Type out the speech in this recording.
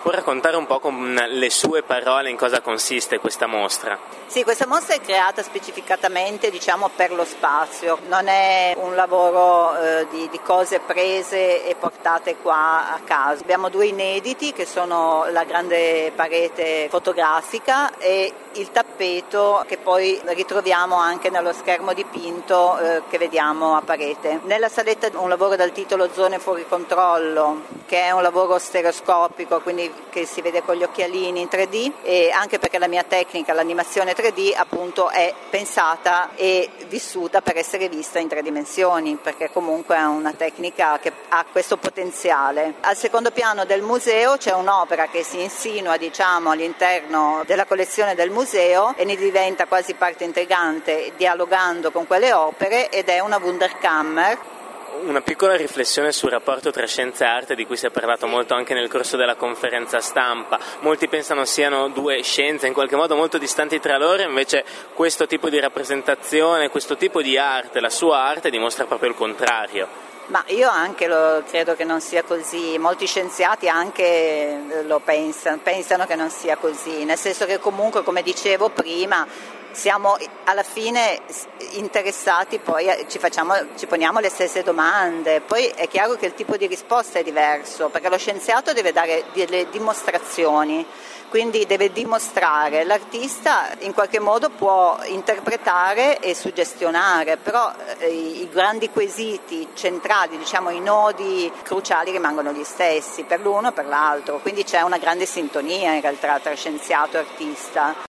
Può raccontare un po' con le sue parole in cosa consiste questa mostra? Sì, questa mostra è creata specificatamente per lo spazio, non è un lavoro di cose prese e portate qua a caso. Abbiamo due inediti che sono la grande parete fotografica e il tappeto che poi ritroviamo anche nello schermo dipinto che vediamo a parete. Nella saletta un lavoro dal titolo Zone fuori controllo, che è un lavoro stereoscopico, quindi che si vede con gli occhialini in 3D, e anche perché la mia tecnica, l'animazione 3D, appunto è pensata e vissuta per essere vista in 3 dimensioni, perché comunque è una tecnica che ha questo potenziale. Al secondo piano del museo c'è un'opera che si insinua all'interno della collezione del museo e ne diventa quasi parte integrante dialogando con quelle opere, ed è una Wunderkammer. Una piccola riflessione sul rapporto tra scienza e arte, di cui si è parlato molto anche nel corso della conferenza stampa. Molti pensano siano due scienze in qualche modo molto distanti tra loro, invece questo tipo di rappresentazione, questo tipo di arte, la sua arte, dimostra proprio il contrario. Ma io anche credo che non sia così, molti scienziati anche lo pensano che non sia così, nel senso che comunque, come dicevo prima, siamo alla fine interessati, poi ci poniamo le stesse domande, poi è chiaro che il tipo di risposta è diverso, perché lo scienziato deve dare delle dimostrazioni, quindi deve dimostrare, l'artista in qualche modo può interpretare e suggestionare, però i grandi quesiti centrali, i nodi cruciali rimangono gli stessi per l'uno e per l'altro, quindi c'è una grande sintonia in realtà tra scienziato e artista.